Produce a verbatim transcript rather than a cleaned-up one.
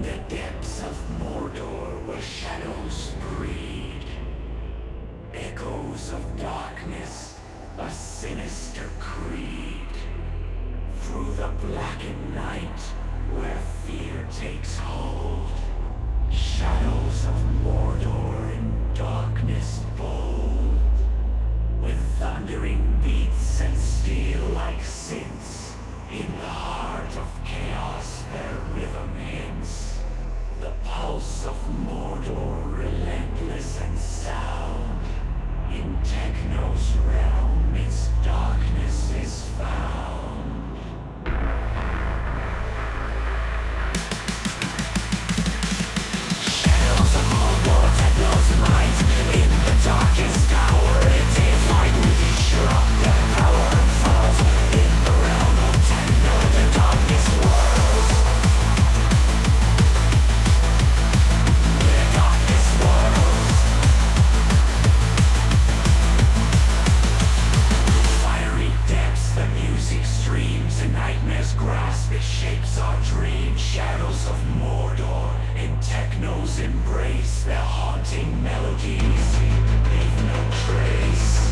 the depths of Mordor where shadows breed, echoes of darkness, a sinister creed. Through the blackened night where fear takes hold, shadows of Mordor in darkness bold, with thundering beats and steel like synths. In the heart of chaos their rhythm hints, the pulse of Mordor relentless and sound. In Techno's realm its darkness is found. Shadows of Mordor, Techno's might. In the darkest hour it is like we disrupt their power and falls. In the realm of Techno the darkness whirls. The darkness whirls. Fiery depths, the music streams, and nightmares grasp, it shapes our dreams. Shadows of Mordor, in Techno's embrace, their haunting melodies leave no trace.